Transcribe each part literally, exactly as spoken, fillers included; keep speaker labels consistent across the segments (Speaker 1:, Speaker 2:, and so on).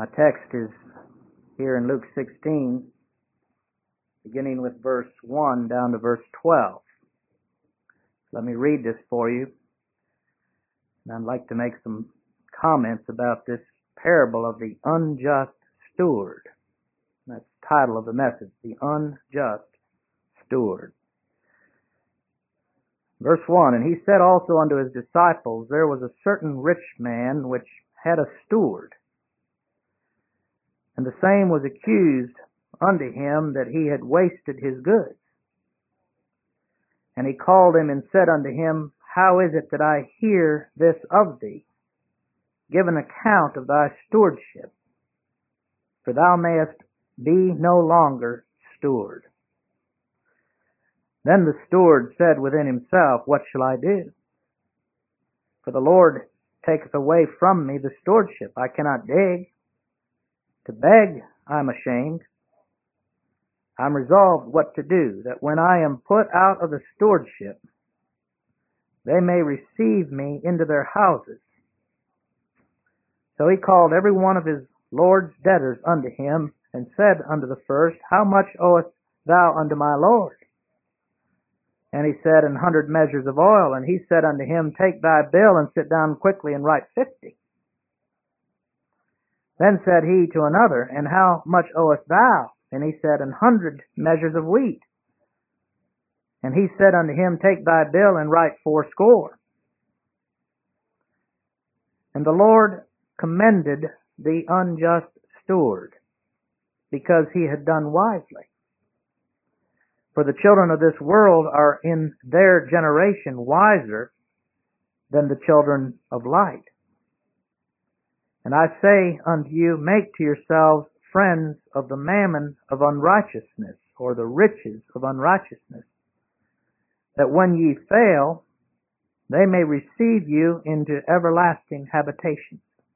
Speaker 1: My text is here in Luke sixteen, beginning with verse one down to verse twelve. Let me read this for you. And I'd like to make some comments about this parable of the unjust steward. That's the title of the message, the unjust steward. Verse one, and he said also unto his disciples, there was a certain rich man which had a steward, and the same was accused unto him that he had wasted his goods. And he called him and said unto him, how is it that I hear this of thee? Give an account of thy stewardship, for thou mayest be no longer steward. Then the steward said within himself, what shall I do? For the Lord taketh away from me the stewardship. I cannot dig. To beg I am ashamed. I am resolved what to do, that when I am put out of the stewardship, they may receive me into their houses. So he called every one of his Lord's debtors unto him, and said unto the first, how much owest thou unto my Lord? And he said, an hundred measures of oil. And he said unto him, take thy bill, and sit down quickly, and write fifty. Then said he to another, and how much owest thou? And he said, an hundred measures of wheat. And he said unto him, take thy bill, and write fourscore. And the Lord commended the unjust steward, because he had done wisely. For the children of this world are in their generation wiser than the children of light. And I say unto you, make to yourselves friends of the mammon of unrighteousness, or the riches of unrighteousness, that when ye fail, they may receive you into everlasting habitations.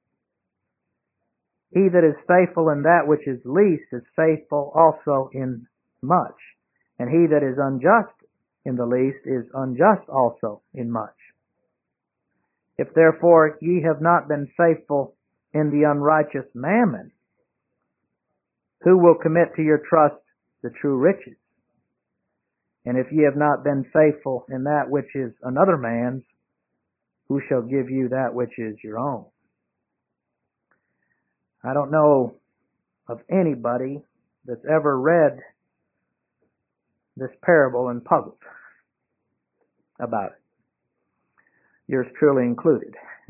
Speaker 1: He that is faithful in that which is least is faithful also in much, and he that is unjust in the least is unjust also in much. If therefore ye have not been faithful in the unrighteous mammon, who will commit to your trust the true riches? And if ye have not been faithful in that which is another man's, who shall give you that which is your own? I don't know of anybody that's ever read this parable and puzzled about it. Yours truly included.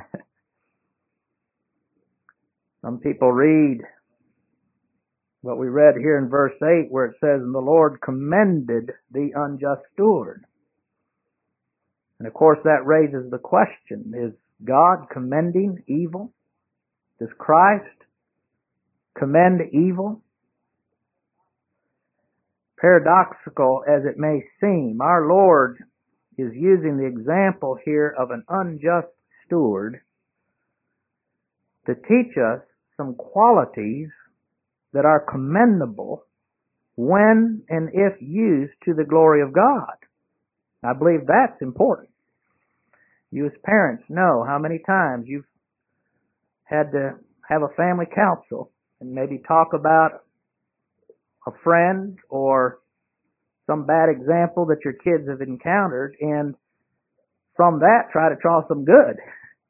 Speaker 1: Some people read what we read here in verse eight, where it says, and the Lord commended the unjust steward. And of course that raises the question, is God commending evil? Does Christ commend evil? Paradoxical as it may seem, our Lord is using the example here of an unjust steward to teach us some qualities that are commendable when and if used to the glory of God. I believe that's important. You as parents know how many times you've had to have a family council and maybe talk about a friend or some bad example that your kids have encountered, and from that try to draw some good.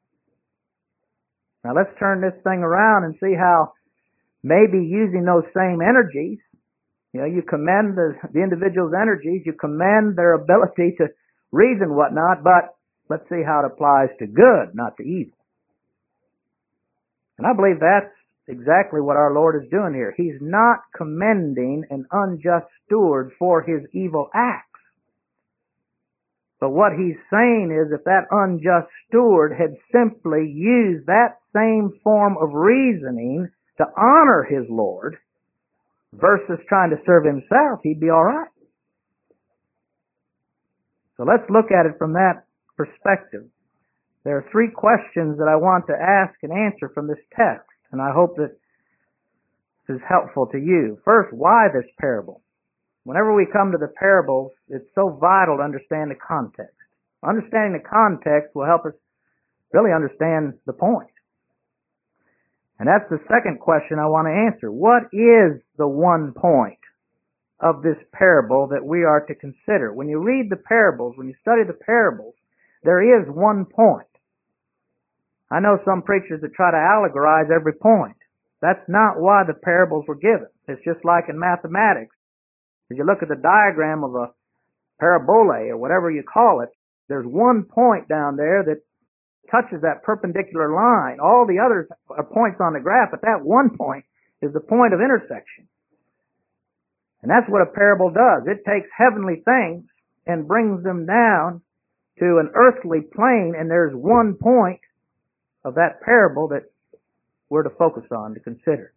Speaker 1: Now let's turn this thing around and see how maybe using those same energies, you know, you commend the, the individual's energies, you commend their ability to reason whatnot, but let's see how it applies to good, not to evil. And I believe that's exactly what our Lord is doing here. He's not commending an unjust steward for his evil acts. But what he's saying is, if that unjust steward had simply used that same form of reasoning to honor his Lord versus trying to serve himself, he'd be all right. So let's look at it from that perspective. There are three questions that I want to ask and answer from this text, and I hope that this is helpful to you. First, why this parable? Whenever we come to the parables, it's so vital to understand the context. Understanding the context will help us really understand the point. And that's the second question I want to answer. What is the one point of this parable that we are to consider? When you read the parables, when you study the parables, there is one point. I know some preachers that try to allegorize every point. That's not why the parables were given. It's just like in mathematics. If you look at the diagram of a parabole or whatever you call it, there's one point down there that touches that perpendicular line. All the others are points on the graph, but that one point is the point of intersection. And that's what a parable does. It takes heavenly things and brings them down to an earthly plane, and there's one point of that parable that we're to focus on, to consider.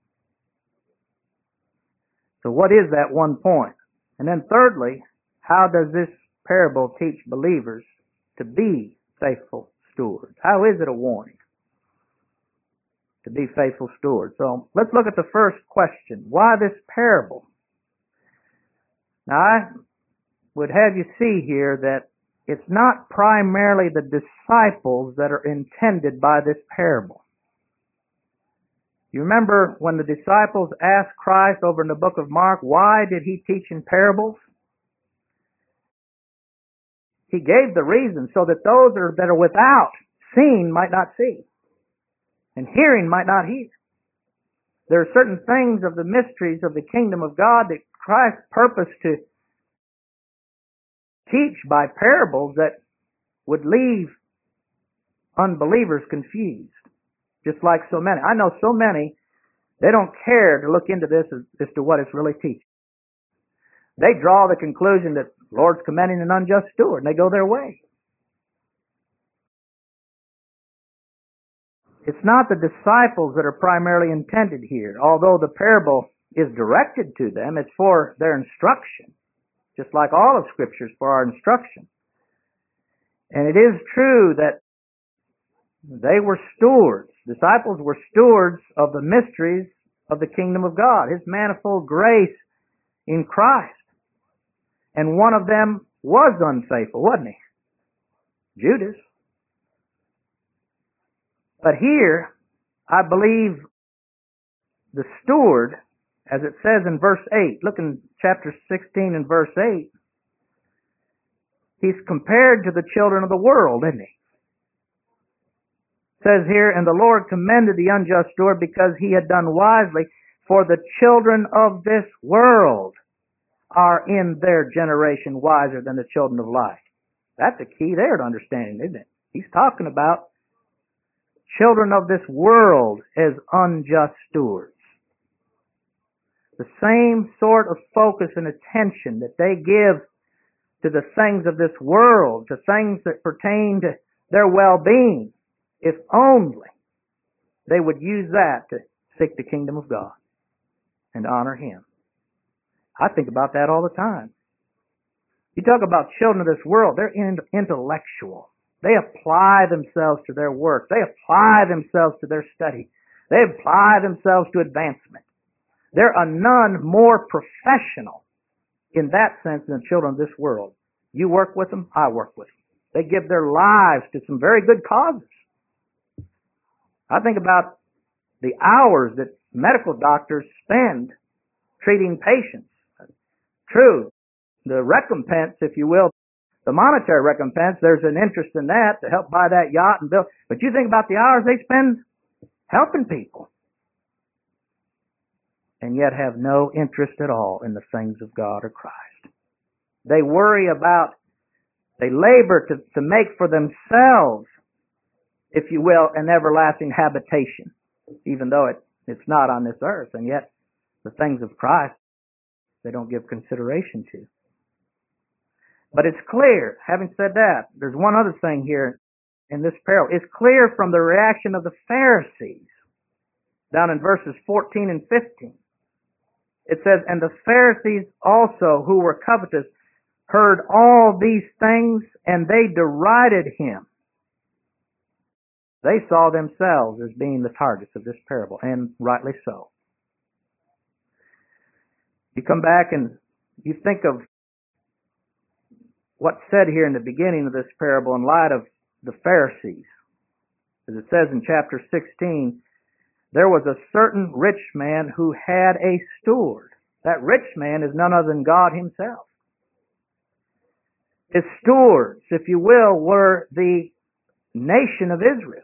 Speaker 1: So what is that one point? And then thirdly, how does this parable teach believers to be faithful stewards? How is it a warning to be faithful stewards? So let's look at the first question. Why this parable? Now, I would have you see here that it's not primarily the disciples that are intended by this parable. You remember when the disciples asked Christ over in the book of Mark, why did he teach in parables? He gave the reason so that those that are without, seeing might not see, and hearing might not hear. There are certain things of the mysteries of the kingdom of God that Christ purposed to teach by parables that would leave unbelievers confused, just like so many. I know so many, they don't care to look into this as, as to what it's really teaching. They draw the conclusion that the Lord's commending an unjust steward, and they go their way. It's not the disciples that are primarily intended here. Although the parable is directed to them, it's for their instruction, just like all of Scripture is for our instruction. And it is true that they were stewards. Disciples were stewards of the mysteries of the kingdom of God, His manifold grace in Christ. And one of them was unfaithful, wasn't he? Judas. But here, I believe the steward, as it says in verse eight, look in chapter sixteen and verse eight, he's compared to the children of the world, isn't he? It says here, and the Lord commended the unjust steward because he had done wisely, for the children of this world are in their generation wiser than the children of light. That's a key there to understanding, isn't it? He's talking about children of this world as unjust stewards. The same sort of focus and attention that they give to the things of this world, to things that pertain to their well-being, if only they would use that to seek the kingdom of God and honor Him. I think about that all the time. You talk about children of this world, they're intellectual. They apply themselves to their work. They apply themselves to their study. They apply themselves to advancement. There are none more professional in that sense than the children of this world. You work with them, I work with them. They give their lives to some very good causes. I think about the hours that medical doctors spend treating patients. True, the recompense, if you will, the monetary recompense, there's an interest in that to help buy that yacht and build. But you think about the hours they spend helping people, and yet have no interest at all in the things of God or Christ. They worry about, they labor to, to make for themselves, if you will, an everlasting habitation, even though it, it's not on this earth, and yet the things of Christ they don't give consideration to. But it's clear, having said that, there's one other thing here in this parable. It's clear from the reaction of the Pharisees, down in verses fourteen and fifteen. It says, and the Pharisees also, who were covetous, heard all these things, and they derided him. They saw themselves as being the targets of this parable, and rightly so. You come back and you think of what's said here in the beginning of this parable in light of the Pharisees. As it says in chapter sixteen, there was a certain rich man who had a steward. That rich man is none other than God himself. His stewards, if you will, were the nation of Israel.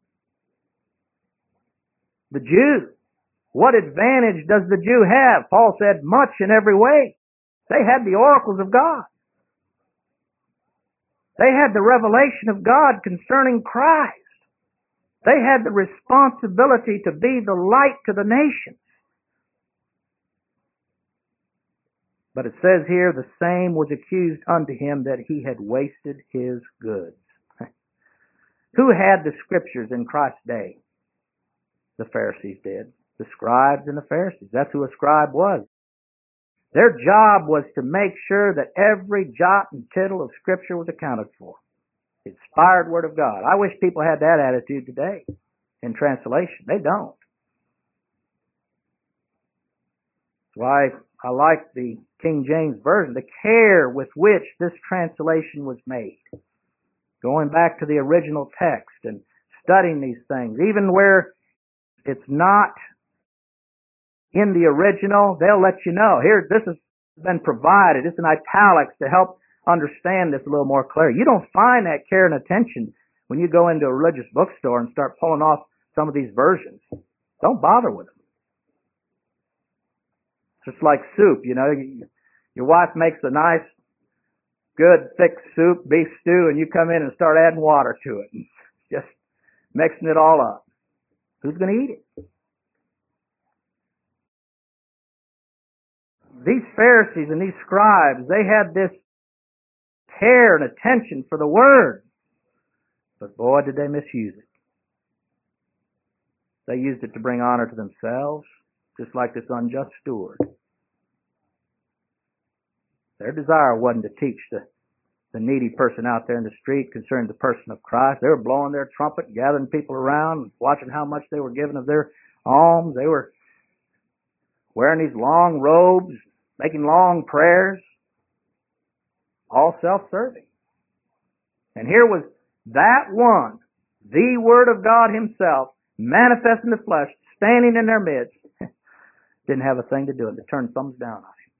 Speaker 1: The Jew. What advantage does the Jew have? Paul said, much in every way. They had the oracles of God. They had the revelation of God concerning Christ. They had the responsibility to be the light to the nations. But it says here, the same was accused unto him that he had wasted his goods. Who had the scriptures in Christ's day? The Pharisees did. The scribes and the Pharisees. That's who a scribe was. Their job was to make sure that every jot and tittle of Scripture was accounted for. The inspired Word of God. I wish people had that attitude today in translation. They don't. That's why I like the King James Version, the care with which this translation was made. Going back to the original text and studying these things, even where it's not in the original, they'll let you know. Here, this has been provided. It's in italics to help understand this a little more clearly. You don't find that care and attention when you go into a religious bookstore and start pulling off some of these versions. Don't bother with them. It's just like soup, you know. Your wife makes a nice, good, thick soup, beef stew, and you come in and start adding water to it and just mixing it all up. Who's going to eat it? These Pharisees and these scribes, they had this care and attention for the Word. But boy, did they misuse it. They used it to bring honor to themselves, just like this unjust steward. Their desire wasn't to teach the, the needy person out there in the street concerning the person of Christ. They were blowing their trumpet, gathering people around, watching how much they were giving of their alms. They were wearing these long robes, making long prayers, all self-serving. And here was that one, the Word of God Himself, manifest in the flesh, standing in their midst, didn't have a thing to do with it, to turn thumbs down on Him.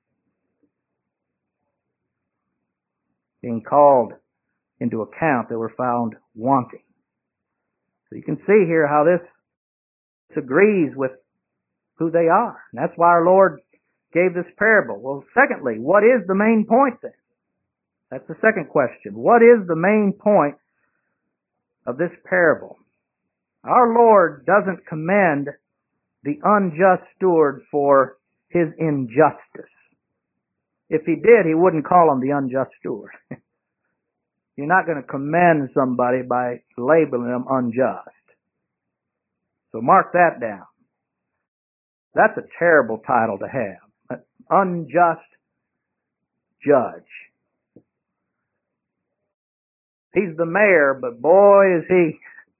Speaker 1: Being called into account, they were found wanting. So you can see here how this agrees with who they are. And that's why our Lord gave this parable. Well, secondly, what is the main point then? That's the second question. What is the main point of this parable? Our Lord doesn't commend the unjust steward for his injustice. If He did, He wouldn't call him the unjust steward. You're not going to commend somebody by labeling them unjust. So mark that down. That's a terrible title to have. An unjust judge. He's the mayor, but boy is he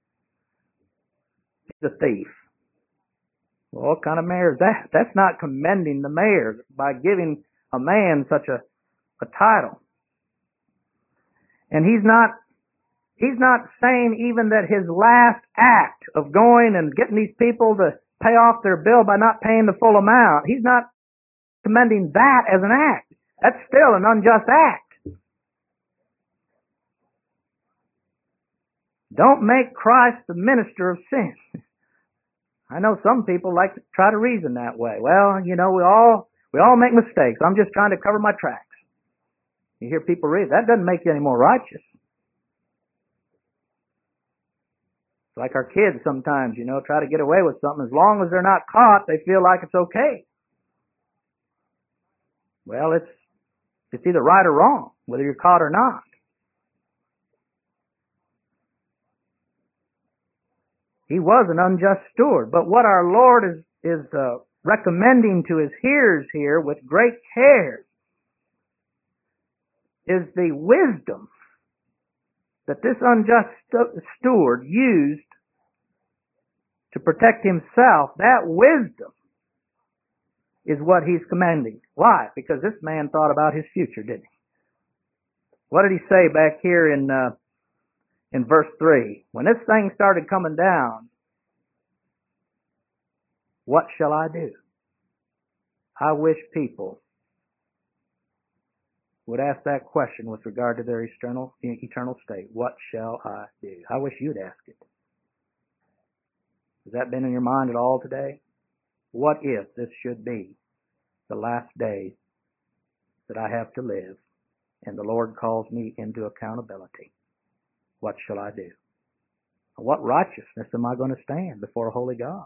Speaker 1: he's a thief. Well, what kind of mayor is that? That's not commending the mayor by giving a man such a, a title. And he's not he's not saying even that his last act of going and getting these people to pay off their bill by not paying the full amount, he's not commending that as an act. That's still an unjust act. Don't make Christ the minister of sin. I know some people like to try to reason that way. Well, you know, we all we all make mistakes. I'm just trying to cover my tracks. You hear people read, that doesn't make you any more righteous. It's like our kids sometimes, you know, try to get away with something. As long as they're not caught, they feel like it's okay. Well, it's it's either right or wrong, whether you're caught or not. He was an unjust steward. But what our Lord is, is uh, recommending to His hearers here with great care is the wisdom that this unjust steward used to protect himself. That wisdom is what He's commending. Why? Because this man thought about his future, didn't he? What did he say back here in uh, in verse three? When this thing started coming down, What shall I do? I wish people would ask that question with regard to their eternal, eternal state. What shall I do? I wish you'd ask it. Has that been in your mind at all today? What if this should be the last days that I have to live and the Lord calls me into accountability? What shall I do? What righteousness am I going to stand before a holy God?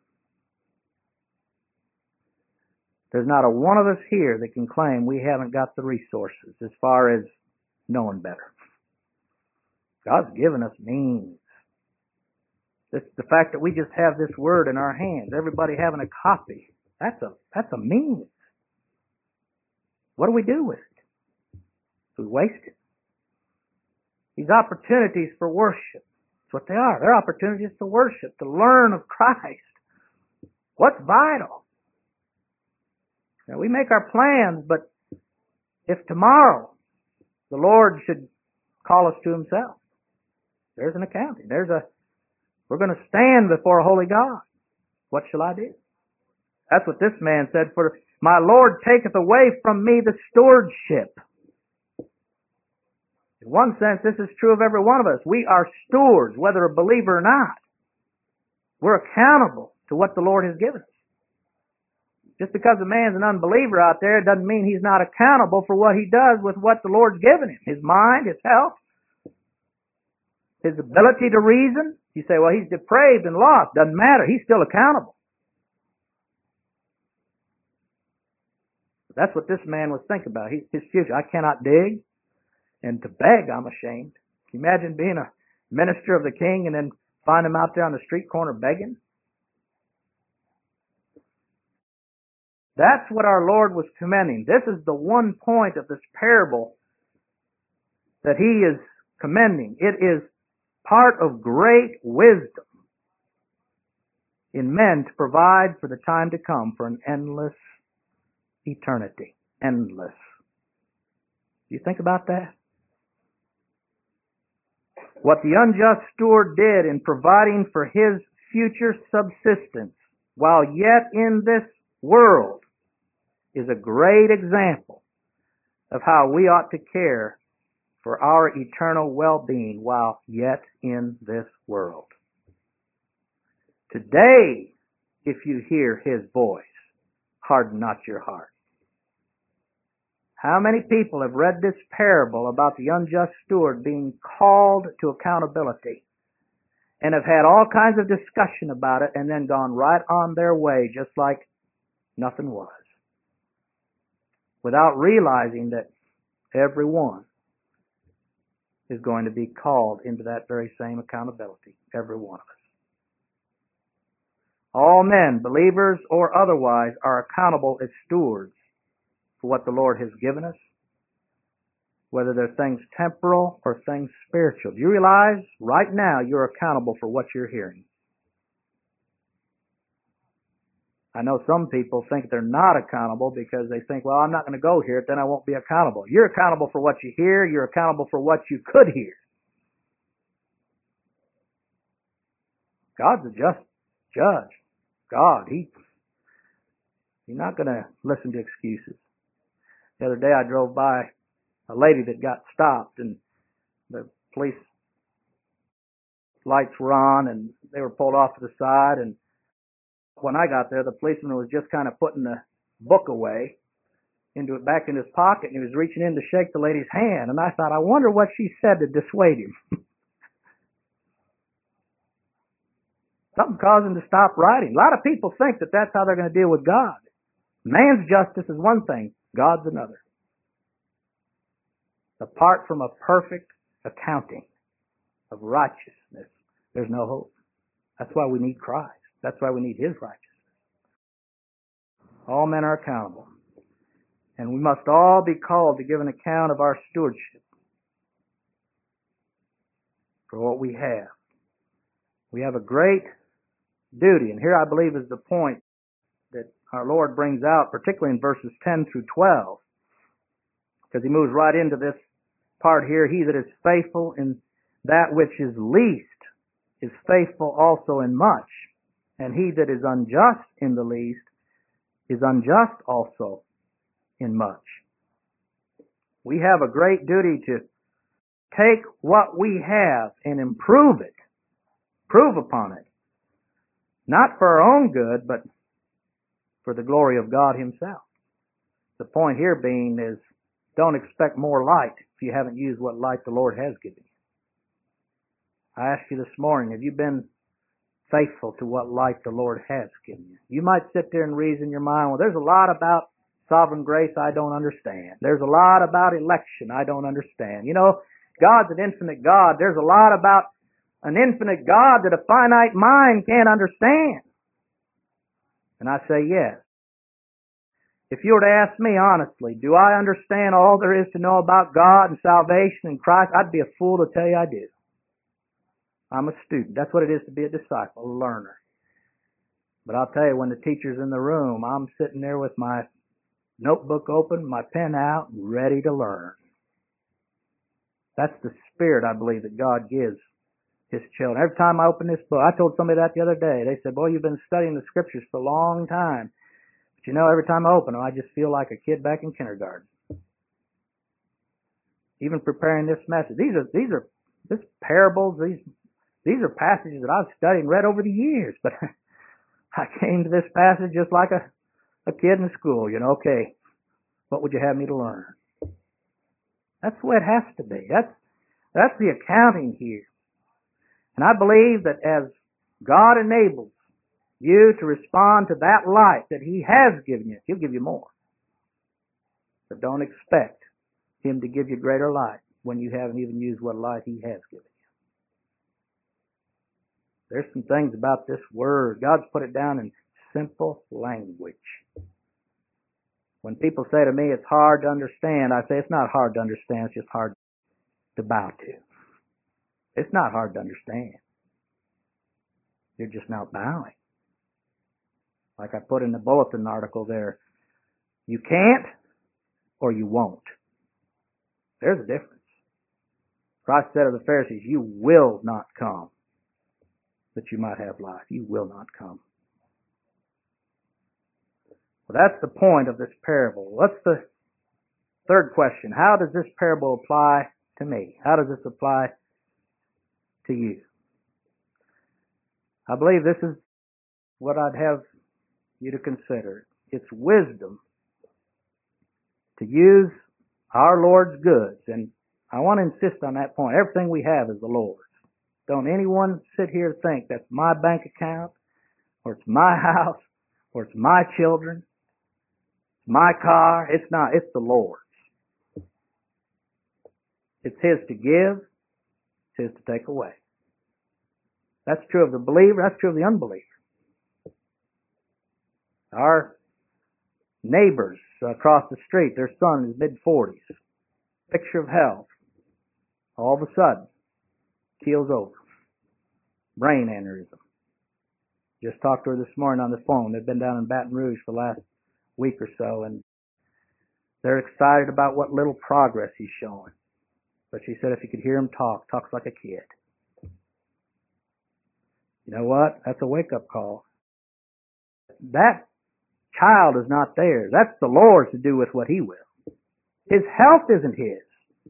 Speaker 1: There's not a one of us here that can claim we haven't got the resources as far as knowing better. God's given us means. This, the fact that we just have this word in our hands, everybody having a copy, that's a that's a means. What do we do with it? We waste it. These opportunities for worship, that's what they are. They're opportunities to worship, to learn of Christ. What's vital? Now, we make our plans, but if tomorrow the Lord should call us to Himself, there's an accounting. There's a We're going to stand before a holy God. What shall I do? That's what this man said. For my Lord taketh away from me the stewardship. In one sense, this is true of every one of us. We are stewards, whether a believer or not. We're accountable to what the Lord has given us. Just because a man's an unbeliever out there doesn't mean he's not accountable for what he does with what the Lord's given him. His mind, his health, his ability to reason. You say, well, he's depraved and lost. Doesn't matter. He's still accountable. That's what this man was thinking about. He, his future. I cannot dig, and to beg, I'm ashamed. Can you imagine being a minister of the king and then find him out there on the street corner begging? That's what our Lord was commending. This is the one point of this parable that He is commending. It is part of great wisdom in men to provide for the time to come for an endless eternity. Endless. Do you think about that? What the unjust steward did in providing for his future subsistence while yet in this world is a great example of how we ought to care for our eternal well-being while yet in this world. Today, if you hear His voice, harden not your heart. How many people have read this parable about the unjust steward being called to accountability and have had all kinds of discussion about it and then gone right on their way just like nothing was, without realizing that everyone is going to be called into that very same accountability, every one of us. All men, believers or otherwise, are accountable as stewards for what the Lord has given us, whether they're things temporal or things spiritual. Do you realize right now you're accountable for what you're hearing? I know some people think they're not accountable because they think, well, I'm not going to go here, then I won't be accountable. You're accountable for what you hear. You're accountable for what you could hear. God's a just judge. God, He, He's not going to listen to excuses. The other day I drove by a lady that got stopped and the police lights were on and they were pulled off to the side, and when I got there, the policeman was just kind of putting the book away into it back in his pocket, and he was reaching in to shake the lady's hand. And I thought, I wonder what she said to dissuade him. Something caused him to stop writing. A lot of people think that that's how they're going to deal with God. Man's justice is one thing, God's another. Apart from a perfect accounting of righteousness, there's no hope. That's why we need Christ. That's why we need His righteousness. All men are accountable. And we must all be called to give an account of our stewardship for what we have. We have a great duty, and here I believe is the point that our Lord brings out, particularly in verses ten through twelve, because He moves right into this part here. He that is faithful in that which is least is faithful also in much. And he that is unjust in the least is unjust also in much. We have a great duty to take what we have and improve it, prove upon it, not for our own good, but for the glory of God Himself. The point here being is, don't expect more light if you haven't used what light the Lord has given you. I asked you this morning, have you been faithful to what light the Lord has given you? You might sit there and reason in your mind, well, there's a lot about sovereign grace I don't understand. There's a lot about election I don't understand. You know, God's an infinite God. There's a lot about an infinite God that a finite mind can't understand. And I say yes. If you were to ask me honestly, do I understand all there is to know about God and salvation and Christ? I'd be a fool to tell you I do. I'm a student. That's what it is to be a disciple, a learner. But I'll tell you, when the teacher's in the room, I'm sitting there with my notebook open, my pen out, ready to learn. That's the spirit, I believe, that God gives His children. Every time I open this book, I told somebody that the other day. They said, boy, you've been studying the Scriptures for a long time. But you know, every time I open them, I just feel like a kid back in kindergarten. Even preparing this message. These are, these are, this parables, these These are passages that I've studied and read over the years, but I came to this passage just like a, a kid in school, you know, okay, what would you have me to learn? That's the way it has to be. That's, that's the accounting here. And I believe that as God enables you to respond to that light that He has given you, He'll give you more. But don't expect Him to give you greater light when you haven't even used what light He has given you. There's some things about this Word. God's put it down in simple language. When people say to me, it's hard to understand, I say, it's not hard to understand, it's just hard to bow to. It's not hard to understand. You're just not bowing. Like I put in the bulletin article there, you can't or you won't. There's a difference. Christ said of the Pharisees, you will not come that you might have life. You will not come. Well, that's the point of this parable. What's the third question? How does this parable apply to me? How does this apply to you? I believe this is what I'd have you to consider. It's wisdom to use our Lord's goods. And I want to insist on that point. Everything we have is the Lord's. Don't anyone sit here and think that's my bank account, or it's my house, or it's my children, my car. It's not. It's the Lord's. It's His to give. It's His to take away. That's true of the believer. That's true of the unbeliever. Our neighbors across the street, their son is mid forties. Picture of health. All of a sudden, keels over. Brain aneurysm. Just talked to her this morning on the phone. They've been down in Baton Rouge for the last week or so, and they're excited about what little progress he's showing. But she said if you could hear him talk, talks like a kid. You know what? That's a wake-up call. That child is not theirs. That's the Lord's to do with what He will. His health isn't His.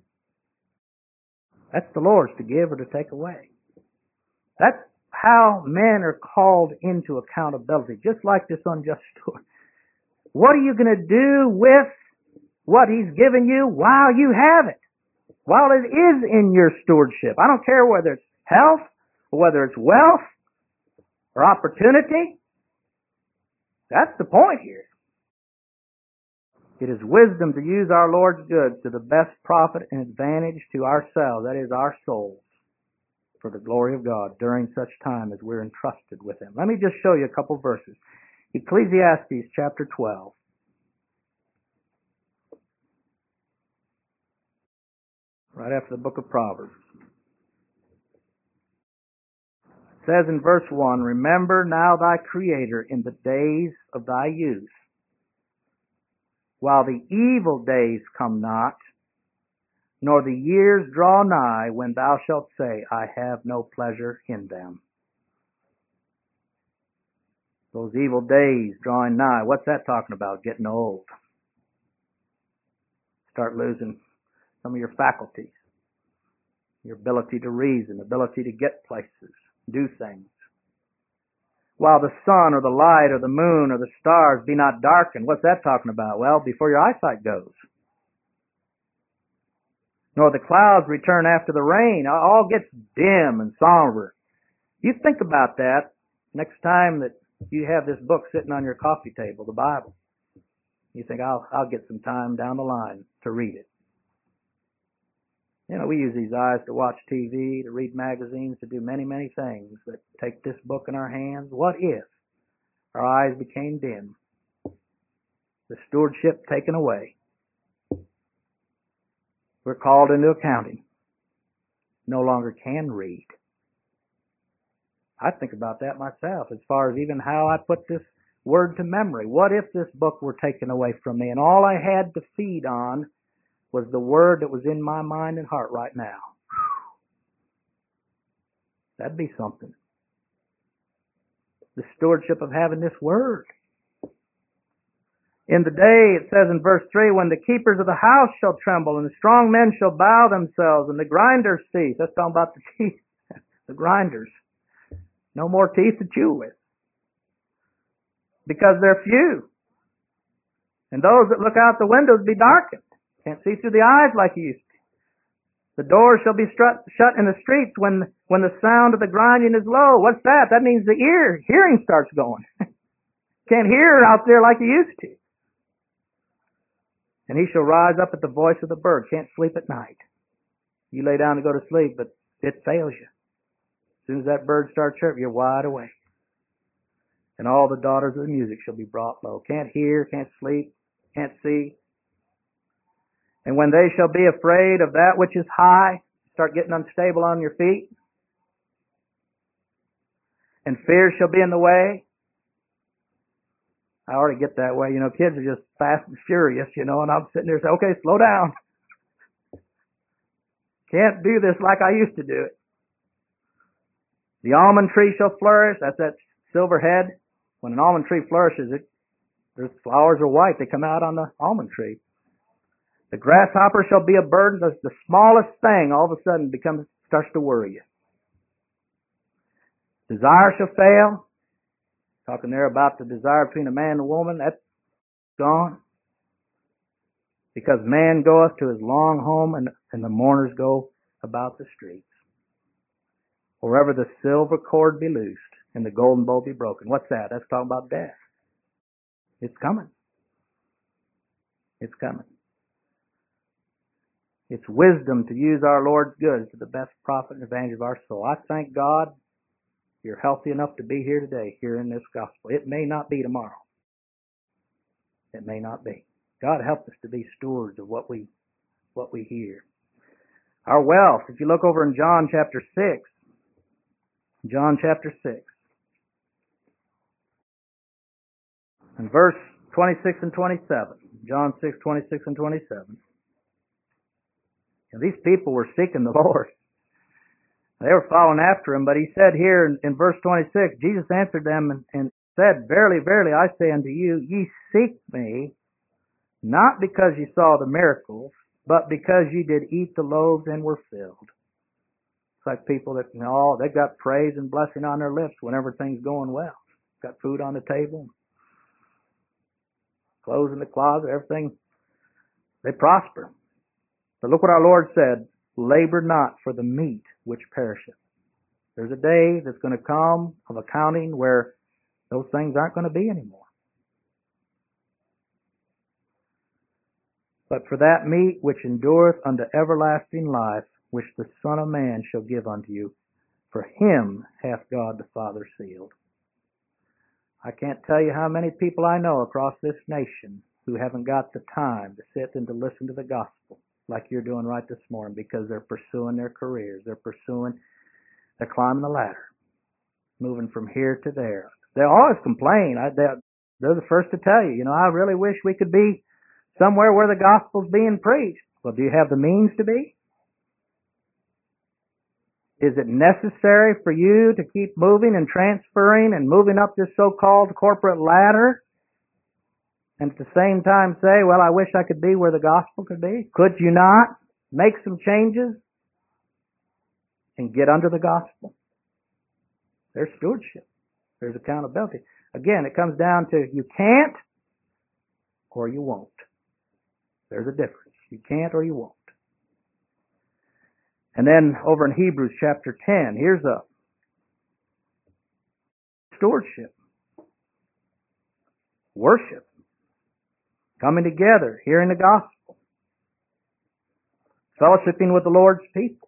Speaker 1: That's the Lord's to give or to take away. That's how men are called into accountability, just like this unjust steward. What are you going to do with what He's given you while you have it? While it is in your stewardship. I don't care whether it's health, or whether it's wealth, or opportunity. That's the point here. It is wisdom to use our Lord's goods to the best profit and advantage to ourselves, that is, our souls, for the glory of God during such time as we're entrusted with Him. Let me just show you a couple verses. Ecclesiastes chapter twelve. Right after the book of Proverbs. It says in verse one, remember now thy Creator in the days of thy youth, while the evil days come not, nor the years draw nigh, when thou shalt say, I have no pleasure in them. Those evil days drawing nigh. What's that talking about? Getting old. Start losing some of your faculties. Your ability to reason, ability to get places, do things. While the sun or the light or the moon or the stars be not darkened. What's that talking about? Well, before your eyesight goes. Nor the clouds return after the rain. All gets dim and somber. You think about that next time that you have this book sitting on your coffee table, the Bible. You think, I'll, I'll get some time down the line to read it. You know, we use these eyes to watch T V, to read magazines, to do many, many things. But take this book in our hands. What if our eyes became dim? The stewardship taken away. We're called into accounting. No longer can read. I think about that myself as far as even how I put this word to memory. What if this book were taken away from me and all I had to feed on was the word that was in my mind and heart right now? That'd be something. The stewardship of having this word. In the day, it says in verse three, when the keepers of the house shall tremble, and the strong men shall bow themselves, and the grinders cease. That's talking about the teeth, the grinders. No more teeth to chew with. Because they're few. And those that look out the windows be darkened. Can't see through the eyes like you used to. The doors shall be strut, shut in the streets when, when the sound of the grinding is low. What's that? That means the ear, hearing starts going. Can't hear out there like you used to. And he shall rise up at the voice of the bird. Can't sleep at night. You lay down to go to sleep, but it fails you. As soon as that bird starts chirping, you're wide awake. And all the daughters of the music shall be brought low. Can't hear, can't sleep, can't see. And when they shall be afraid of that which is high, start getting unstable on your feet. And fear shall be in the way. I already get that way. You know, kids are just fast and furious, you know, and I'm sitting there saying, okay, slow down. Can't do this like I used to do it. The almond tree shall flourish. That's that silver head. When an almond tree flourishes, it, their flowers are white. They come out on the almond tree. The grasshopper shall be a burden. The, the smallest thing all of a sudden becomes starts to worry you. Desire shall fail. Talking there about the desire between a man and a woman. That's gone. Because man goeth to his long home, and, and the mourners go about the streets. Wherever the silver cord be loosed and the golden bowl be broken. What's that? That's talking about death. It's coming. It's coming. It's wisdom to use our Lord's goods to the best profit and advantage of our soul. I thank God you're healthy enough to be here today, hearing this gospel. It may not be tomorrow. It may not be. God help us to be stewards of what we what we hear. Our wealth, if you look over in John chapter six, John chapter six, and verse twenty-six and twenty-seven. John six, twenty-six and twenty-seven. And these people were seeking the Lord. They were following after him, but he said here in, in verse twenty-six, Jesus answered them and, and said, Verily, verily, I say unto you, ye seek me, not because ye saw the miracles, but because ye did eat the loaves and were filled. It's like people that, you know, oh, they've got praise and blessing on their lips whenever things going well. Got food on the table, clothes in the closet, everything. They prosper. But look what our Lord said, labor not for the meat which perisheth. There's a day that's going to come of accounting where those things aren't going to be anymore. But for that meat which endureth unto everlasting life, which the Son of Man shall give unto you, for him hath God the Father sealed. I can't tell you how many people I know across this nation who haven't got the time to sit and to listen to the gospel like you're doing right this morning because they're pursuing their careers. They're pursuing, they're climbing the ladder, moving from here to there. They always complain. I, they're, they're the first to tell you, you know, I really wish we could be somewhere where the gospel's being preached. Well, do you have the means to be? Is it necessary for you to keep moving and transferring and moving up this so-called corporate ladder? And at the same time say, well, I wish I could be where the gospel could be? Could you not make some changes and get under the gospel? There's stewardship. There's accountability. Again, it comes down to you can't or you won't. There's a difference. You can't or you won't. And then over in Hebrews chapter ten, here's a stewardship. Worship. Coming together, hearing the gospel. Fellowshipping with the Lord's people.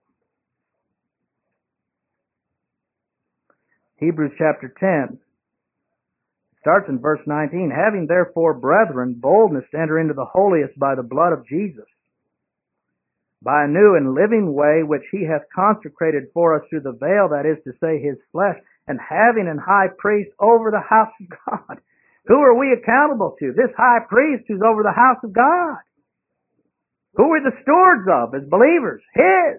Speaker 1: Hebrews chapter ten starts in verse nineteen. Having therefore, brethren, boldness to enter into the holiest by the blood of Jesus, by a new and living way which he hath consecrated for us through the veil, that is to say, his flesh, and having an high priest over the house of God. Who are we accountable to? This high priest who's over the house of God. Who are the stewards of as believers? His.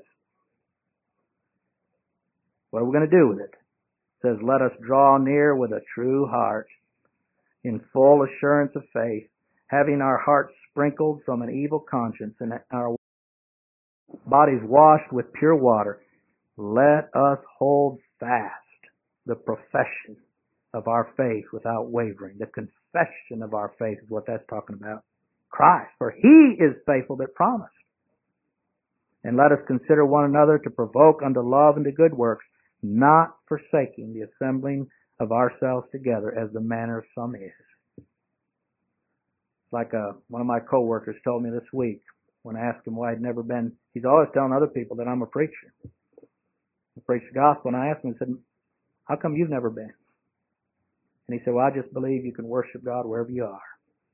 Speaker 1: What are we going to do with it? It says, let us draw near with a true heart, in full assurance of faith, having our hearts sprinkled from an evil conscience and our bodies washed with pure water. Let us hold fast the profession of our faith without wavering. The confession of our faith is what that's talking about. Christ, for he is faithful that promised. And let us consider one another to provoke unto love and to good works, not forsaking the assembling of ourselves together as the manner of some is. Like a, one of my coworkers told me this week when I asked him why he'd never been. He's always telling other people that I'm a preacher. I preach the gospel, and I asked him, I said, how come you've never been? And he said, well, I just believe you can worship God wherever you are.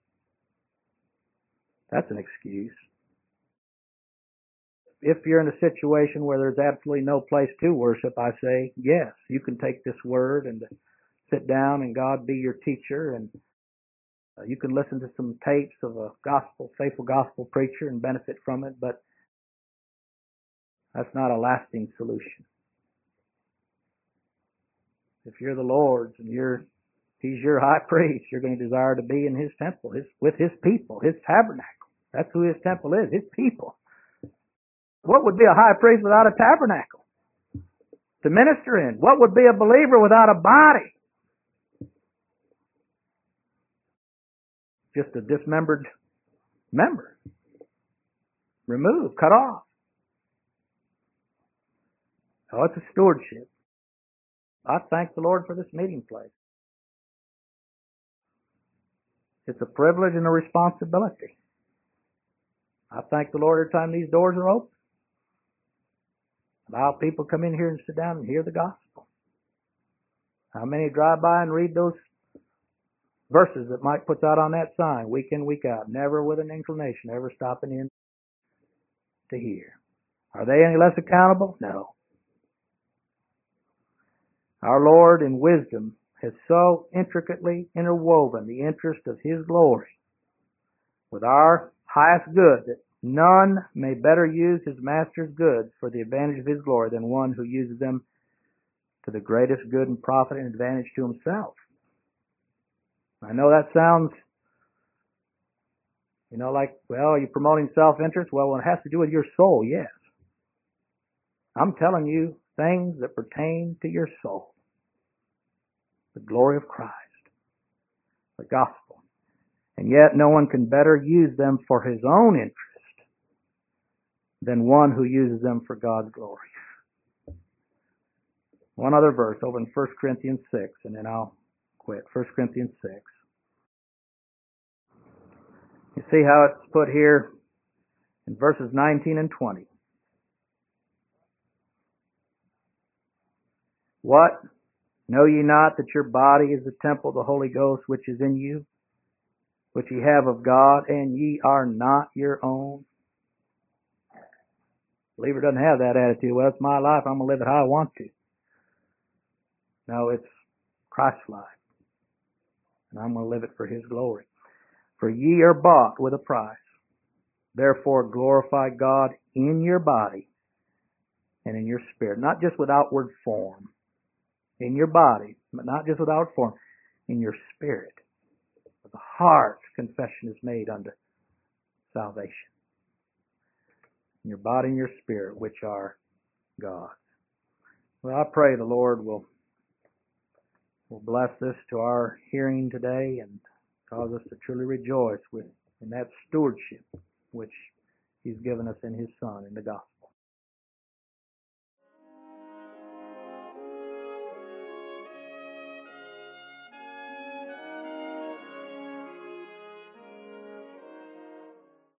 Speaker 1: That's an excuse. If you're in a situation where there's absolutely no place to worship, I say, yes, you can take this word and sit down and God be your teacher, and uh, you can listen to some tapes of a gospel, faithful gospel preacher and benefit from it, but that's not a lasting solution. If you're the Lord's and you're He's your high priest, you're going to desire to be in His temple, his, with His people, His tabernacle. That's who His temple is, His people. What would be a high priest without a tabernacle to minister in? What would be a believer without a body? Just a dismembered member. Removed, cut off. Oh, it's a stewardship. I thank the Lord for this meeting place. It's a privilege and a responsibility. I thank the Lord every time these doors are open. Allow people to come in here and sit down and hear the gospel. How many drive by and read those verses that Mike puts out on that sign week in, week out, never with an inclination, ever stopping in to hear? Are they any less accountable? No. Our Lord in wisdom has so intricately interwoven the interest of His glory with our highest good that none may better use his master's goods for the advantage of his glory than one who uses them to the greatest good and profit and advantage to himself. I know that sounds, you know, like, well, are you promoting self-interest? Well, when it has to do with your soul, yes. I'm telling you things that pertain to your soul. The glory of Christ. The gospel. And yet no one can better use them for his own interest than one who uses them for God's glory. One other verse over in First Corinthians six, and then I'll quit. First Corinthians six. You see how it's put here in verses nineteen and twenty. What? Know ye not that your body is the temple of the Holy Ghost which is in you, which ye have of God, and ye are not your own? Believer doesn't have that attitude. Well, it's my life. I'm going to live it how I want to. No, it's Christ's life. And I'm going to live it for His glory. For ye are bought with a price. Therefore glorify God in your body and in your spirit. Not just with outward form. In your body, but not just with outward form. In your spirit. With the heart, confession is made unto salvation. In your body and your spirit, which are God's. Well, I pray the Lord will, will bless this to our hearing today and cause us to truly rejoice with in that stewardship which He's given us in His Son in the gospel.